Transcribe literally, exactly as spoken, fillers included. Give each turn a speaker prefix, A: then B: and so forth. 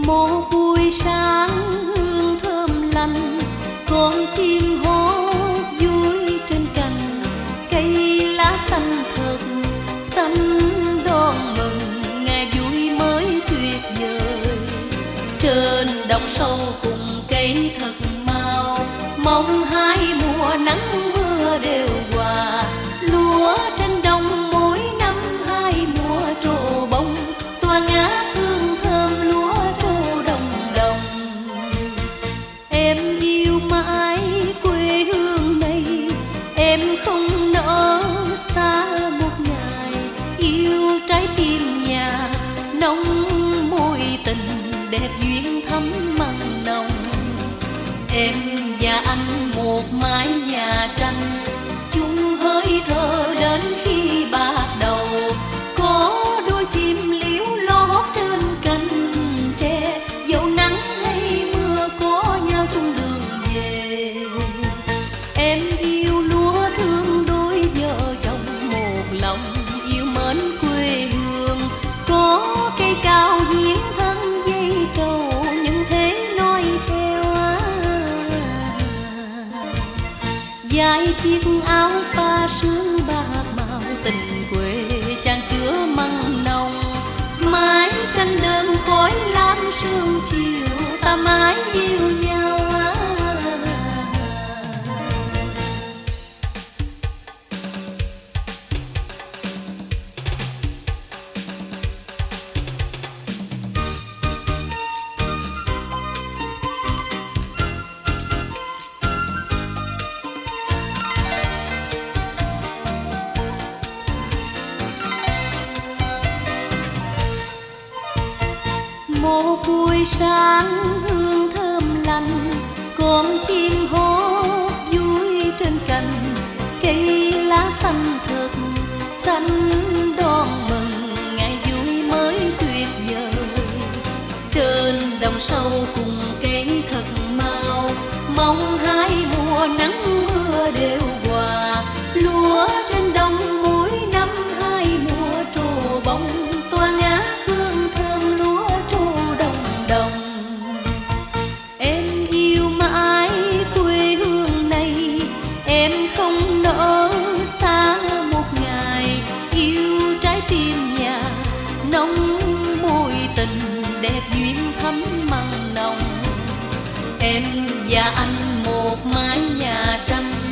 A: Một buổi sáng hương thơm lành, con chim hót vui trên cành, cây lá xanh thật xanh đón mừng ngày vui mới tuyệt vời. Trên đồng sâu cùng cây thật mau, mong hai mùa nắng mưa đều hòa. Lúa trên đồng mỗi năm hai mùa trổ bông, tỏa ngát hương thơm lúa trổ đồng đồng. Em yêu mãi quê hương này, em không nỡ xa một ngày. Yêu trái tim nhà nóng mối tình, đẹp duyên thắm mặn nồng. Em và anh một mái nhà tranh, chung hơi thở đến khi bạc đầu. Có đôi chim liễu lót trên cành tre, dẫu nắng hay mưa có nhau chung đường về. Em yêu lúa thương đôi vợ chồng một lòng, yêu mến quê hương. Có cây cao hiến thân dây trầu, những thế nói theo á. Dài chiếc áo pha sương bạc màu, tình quê chan chứa mặn nồng. Mái tranh đơn khói lam sương chiều, ta mãi yêu nhau á. Một buổi sáng hương thơm lành, con chim hót vui trên cành, cây lá xanh thật xanh đón mừng ngày vui mới tuyệt vời. Trên đồng sâu cùng cây thật mau, mong hai mùa nắng mưa đều hòa. Lúa trên đồng mỗi năm hai mùa trổ bông, tỏa ngát hương thơm lúa trổ đồng đồng. Em yêu mãi quê hương này, em không nỡ xa một ngày. Yêu trái tim nhà nóng mối tình, đẹp duyên thắm mặn nồng. Em và anh một mái nhà tranh,